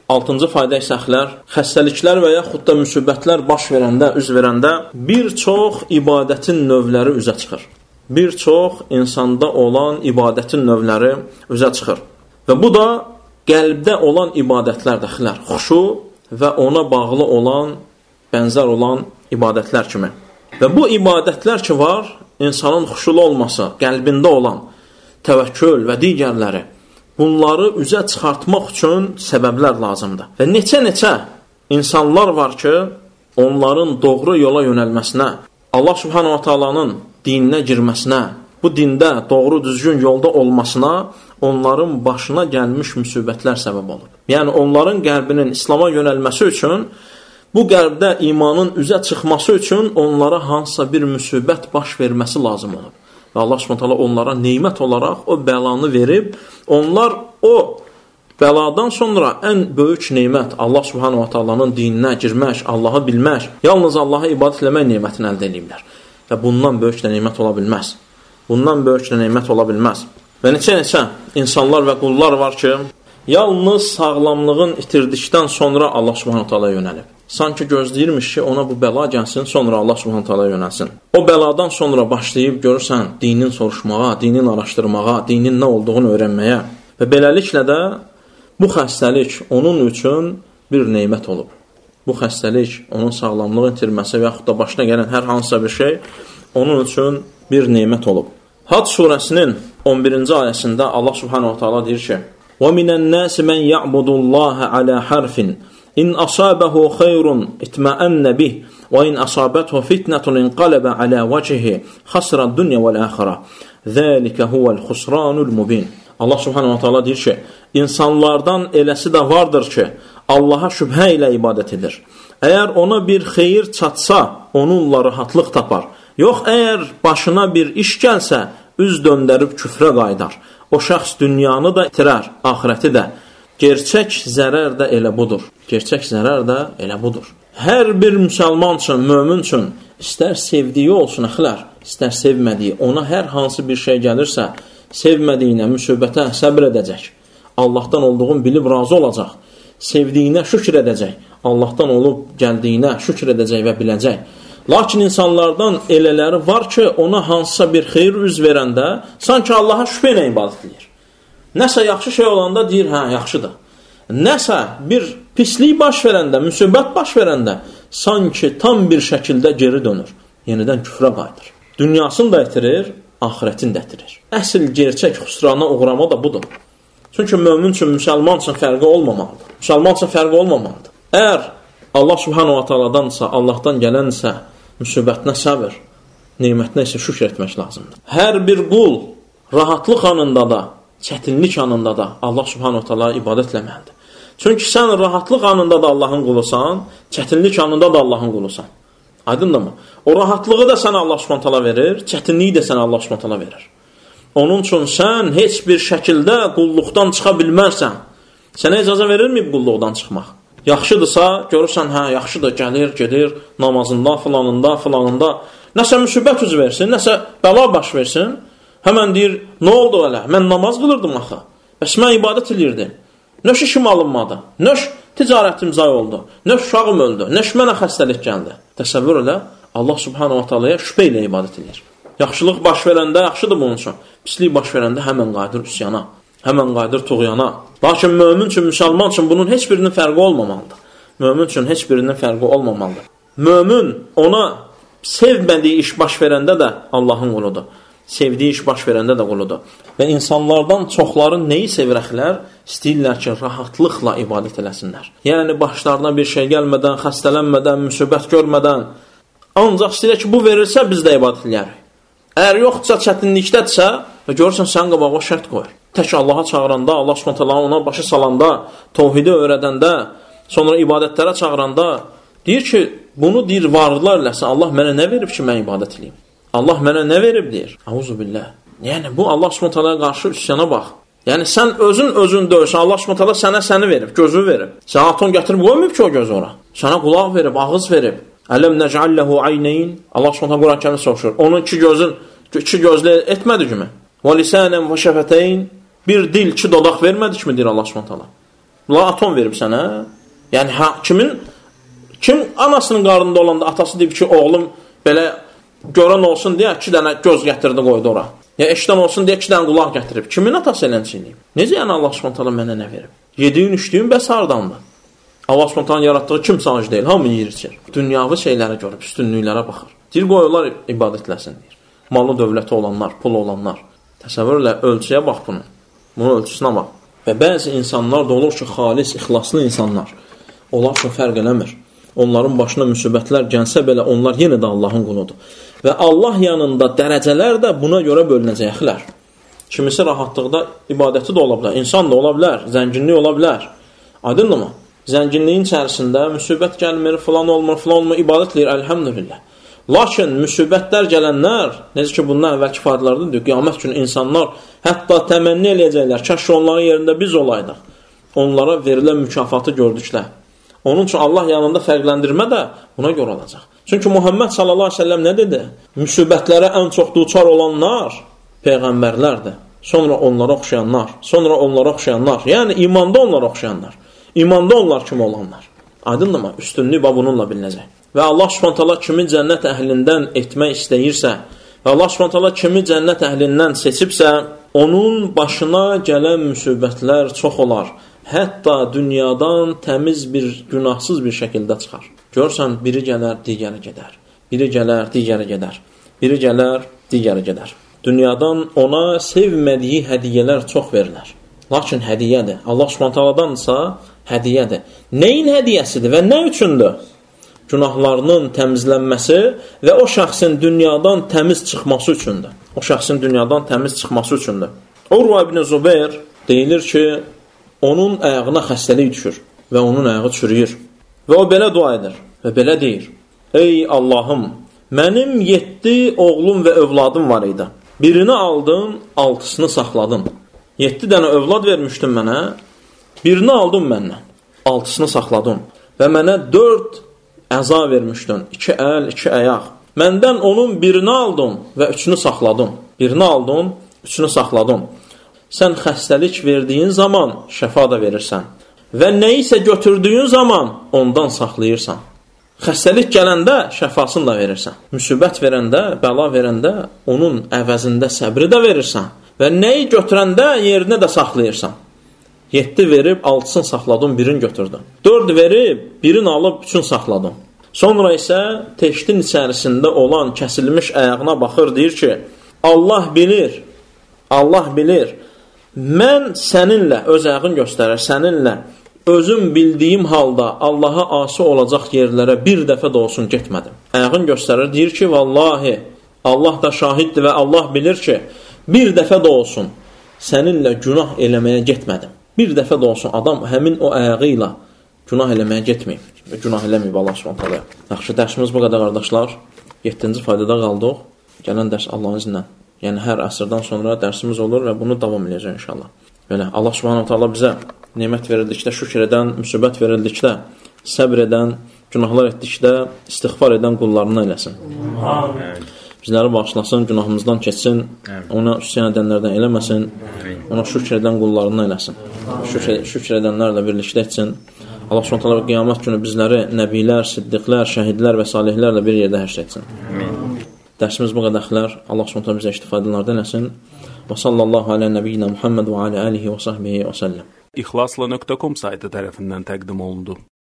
6-cı fayda isə xəstəliklər və yaxud da müsibətlər baş verəndə, üz verəndə bir çox ibadətin növləri üzə çıxır. Bir çox insanda olan ibadətin növləri üzə çıxır. Və bu da qəlbdə olan ibadətlər dəxilər, xuşu və ona bağlı olan, bənzər olan ibadətlər kimi. Və bu ibadətlər ki var, insanın xuşulu olması, qəlbində olan təvəkkül və digərləri, bunları üzə çıxartmaq üçün səbəblər lazımdır. Və neçə insanlar var ki, onların doğru yola yönəlməsinə, Allah Subhanahu wa Ta'alanın dininə girməsinə, bu dində doğru düzgün yolda olmasına onların başına gəlmiş müsibətlər səbəb olub. Yəni onların qəlbinin İslam'a yönəlməsi üçün, bu qəlbdə imanın üzə çıxması üçün onlara hansısa bir müsibət baş verməsi lazım olub. Və Allah Subhanahu onlara neymət olaraq o bəlanı verib, onlar o bəladan sonra ən böyük neymət Allah Subhanahu wa Ta'alanın dininə girmək, Allahı bilmək, yalnız Allaha ibadət etmək neymətini əldə ediblər. Və bundan böyük də neymət ola bilməz. Bundan böyük də neymət ola bilməz. Və neçə insanlar və qullar var ki, yalnız sağlamlığın itirdikdən sonra Allah Subhanahu wa Ta'ala yönəlib. Sanki gözləyirmiş ki, ona bu bəla gəlsin, sonra Allah Subhanahu Ta'ala yönəlsin. O bəladan sonra başlayıb görürsən dinin soruşmağa, dinin araşdırmağa, dinin nə olduğunu öyrənməyə. Və beləliklə də bu xəstəlik onun üçün bir neymət olub. Bu xəstəlik, onun sağlamlığın itirməsi və yaxud da başına gələn hər hansısa bir şey onun üçün bir neymət olub. Hac surəsinin 11-ci ayəsində Allah Subhanahu Ta'ala deyir ki: وَمِنَ النَّاسِ مَنْ يَعْبُدُ اللَّهَ عَلَى حَرْفٍ إن أصابه خير اطمأن به وإن أصابته فتنة انقلب على وجهه خسر الدنيا والآخرة ذلك هو الخسران المبين. Allah Subhanahu wa Ta'ala deyir ki, insanlardan eləsi də vardır ki, Allaha şübhə ilə ibadət edir. Əgər ona bir xeyir çatsa, onunla rahatlıq tapar. Yox, əgər başına bir iş gəlsə, üz döndərib küfrə qaydar. O şəxs dünyanı da itirər, axirəti də. Gerçək zərər də elə budur. Gerçək zərər də elə budur. Hər bir müsəlman üçün, mömin üçün, istər sevdiyi olsun əxilər, istər sevmədiyi, ona hər hansı bir şey gəlirsə, sevmədiyinə, müsibətə səbr edəcək. Allahdan olduğunu bilib razı olacaq. Sevdiyinə şükür edəcək. Allahdan olub gəldiyinə şükür edəcək və biləcək. Lakin insanlardan elələri var ki, ona hansısa bir xeyir üz verəndə, sanki Allaha şübhə ilə ibadət edir. Nəsə yaxşı şey olanda deyir, hə, yaxşıdır. Nəsə bir pislik baş verəndə, müsibət baş verəndə, sanki tam bir şəkildə geri dönür. Yenidən küfrə qayıdır. Dünyasını da itirir, axirətini də itirir. Əsl gerçək xüsrana uğrama da budur. Çünki mömin üçün, müsəlman üçün fərqi olmamalıdır. Müsəlman üçün fərqi olmamalıdır. Əgər Allah Subhanahu wa Ta'aladansa, Allahdan gələnsə, müsibətinə səbir, neymətinə isə şükür etmək lazımdır. Hər bir qul rahatlıq anında da, çətinlik anında da Allah Subhanahu Ta'ala ibadət etməlidir. Çünki sən rahatlıq anında da Allahın qulusan, çətinlik anında da Allahın qulusan. Aydındır mı? O rahatlığı da sənə Allah Subhanahu Ta'ala verir, çətinliyi də sənə Allah Subhanahu Ta'ala verir. Onun üçün sən heç bir şəkildə qulluqdan çıxa bilmərsən. Sənə icazə verirmi qulluqdan çıxmaq? Yaxşıdırsa, görürsən, hə, yaxşıdır, gəlir, gedir, namazında, filanında. Nəsə müsibət üz versin, nəsə bəla baş versin. Həmən deyir, nə oldu elə? Mən namaz qılırdım axı. Bəs mən ibadət edirdim. Nöş işim alınmadı. Nöş ticarətim zay oldu. Nöş uşağım öldü. Nöş mənə xəstəlik gəldi. Təsəvvür elə, Allah Subhanahu wa Ta'ala'ya şübhə ilə ibadət edir. Yaxşılıq baş verəndə yaxşıdır bunun üçün. Pislik baş verəndə həmən qayıdır üsyana. Həmən qayıdır tuğyana. Lakin mömin üçün, müsəlman üçün bunun heç birinin fərqi olmamalıdır. Mömin üçün heç birinin fərqi olmamalıdır. Mömin ona sevmədiyi iş baş verəndə də Allahın quludur. Sevdiyi iş baş verəndə də quludur. Və insanlardan çoxları neyi sevirəklər? İstəyirlər ki, rahatlıqla ibadət eləsinlər. Yəni, başlarına bir şey gəlmədən, xəstələnmədən, müsibət görmədən, ancaq istəyirlər ki, bu verirsə, biz də ibadət eləyərik. Əgər yoxdursa, çətinlikdədirsə, və görürsən, sən qabağa o şərt qoyur. Tək Allaha çağıranda, Allah Subhanahu ona başı salanda, tövhidi öyrədəndə, sonra ibadətlərə çağıranda, deyir ki, bunu deyir, varlılar eləsin, Allah mənə nə verib ki, mən ibadət eləyim? Allah mənə nə verib, deyir. Auzubillah. Yəni, bu Allah Subhanahu qarşı üsyana bax. Yəni, sən özün döyürsən, Allah Subhanahu səni verib, gözü verib. Sən atom gətirib qoymayıb ki, o gözü ora. Sənə qulaq verib, ağız verib. Ələm nec'alləhu ayneyn. Allah Subhanahu Quran-Kərimdə soruşur. Onun iki gözlü etmədik mi? Və lisanən və şəfətəyn. Bir dil, iki dodaq vermədik mi, deyir Allah Subhanahu. La atom verib sənə. Yəni kim anasının qarnında olanda atası deyib ki, oğlum belə görən olsun deyə 2 dənə göz gətirdi qoydu ora. Ya eşidən olsun deyə 2 dənə qulaq gətirib. Kimin atası elənciyini? Necə yəni Allah Subhanahu mənə nə verib? Yediyin, içdiyin bəs hardandır? Allah Subhanahu yaratdığı kim sağcı deyil, hamı yeyir içir. Dünyavi şeylərə görüb, üstünlüklərə baxır. Deyir qoyurlar ibadətləsin deyir. Malı dövləti olanlar, pul olanlar. Təsəvvürlə ölçüyə bax bunu. Bunun ölçüsünə bax. Və bəzi insanlar da olur ki, xalis, ixlaslı insanlar. Onlar üçün fərq eləmir. Onların başına müsibətlər gəlsə belə onlar yenə də Allahın quludur. Və Allah yanında dərəcələr də buna görə bölünəcəklər. Kimisi rahatlıqda ibadəti də ola bilər, insan da ola bilər, zənginlik ola bilər. Aydınmı? Zənginliyin içərisində müsibət gəlmir, filan olmur, ibadət eləyir, əlhəmdülillah. Lakin müsibətlər gələnlər, necə ki bundan əvvəlki faydalarda deyir, qiyamət günü insanlar hətta təmənni eləyəcəklər, kəşf onların yerində biz olaydıq. Onlara verilən mükafatı gördüklər. Onun üçün Allah yanında fərqləndirmə də buna görə olacaq. Çünki Muhammed sallallahu əleyhi və səlləm nə dedi? Müsibətlərə ən çox duçar olanlar peyğəmbərlərdir. Sonra onlara oxşayanlar, yəni imanda onlara oxşayanlar. İmanda onlar kimi olanlar. Aydınmı? Üstünlük bununla bilinəcək. Və Allah Subhanahu kimi cənnət əhlindən etmək istəyirsə, və Allah Subhanahu kimi cənnət əhlindən seçibsə, onun başına gələn müsibətlər çox olar. Hətta dünyadan təmiz bir, günahsız bir şəkildə çıxar. Görsən, biri gələr, digəri gedər. Biri gələr, digəri gedər. Biri gələr, digəri gedər. Dünyadan ona sevmədiyi hədiyyələr çox verilər. Lakin hədiyyədir. Allah Subhanahu-dansa hədiyyədir. Nəyin hədiyyəsidir və nə üçündür? Günahlarının təmizlənməsi və o şəxsin dünyadan təmiz çıxması üçündür. O şəxsin dünyadan təmiz çıxması üçündür. Urva ibn Zubeyr deyilir ki, onun ayağına xəstəlik düşür və onun ayağı çürüyür. Və o belə dua edir və belə deyir: Ey Allahım, mənim 7 oğlum və övladım var idi. Birini aldın, 6'sını saxladın. 7 dənə övlad vermişdin mənə, birini aldın məndən, 6'sını saxladın. Və mənə 4 əza vermişdin, 2 əl, 2 ayaq. Məndən onun birini aldın və 3'ünü saxladın. Birini aldın, 3'ünü saxladın. Sən xəstəlik verdiyin zaman şəfa da verirsən. Və nəyisə götürdüyün zaman ondan saxlayırsan. Xəstəlik gələndə şəfasını da verirsən. Müsibət verəndə, bəla verəndə onun əvəzində səbri də verirsən. Və nəyi götürəndə yerinə də saxlayırsan. 7 verib 6'sını saxladın, birini götürdün. 4 verib birini alıb 3'ünü saxladın. Sonra isə teştin içərisində olan kəsilmiş ayağına baxır, deyir ki, Allah bilir, mən səninlə, öz ayağın göstərir, səninlə özüm bildiyim halda Allaha asi olacaq yerlərə bir dəfə də olsun getmədim. Ayağın göstərir, deyir ki, vallahi Allah da şahiddir və Allah bilir ki, bir dəfə də olsun səninlə günah eləməyə getmədim. Bir dəfə də olsun adam həmin o ayağı ilə günah eləməyə getməyib. Günah eləməyib Allah Subhanahu. Yaxşı, dərsimiz bu qədər qardaşlar. 7-ci faydada qaldıq. Gələn dərs Allahın iznə. Yəni hər əsrdən sonra dərsimiz olur və bunu davam edəcək inşallah. Belə Allah Subhanahu bizə nemət verildikdə, şükür edən, müsibət verildikdə, səbr edən, günahlar etdikdə istiğfar edən qullarına eləsin. Amin. Bizləri bağışlasın, günahımızdan keçsin, ona üsyan edənlərdən eləməsin, ona şükür edən qullarına eləsin. Şükür edənlərlə birlikdə etsin. Allah Subhanahu qiyamət günü bizləri nəbilər, siddiqlər, şəhidlər və salihlərlə bir yerdə həşr etsin. Dərsimiz bu qədərlər. Allah Subhanahu bizə istifadələrdən eləsin. Və sallallahu alə nəbiyyina Muhammed və alə alihi və sahbihi və səlləm. İxlasla.com saytı tərəfindən təqdim olundu.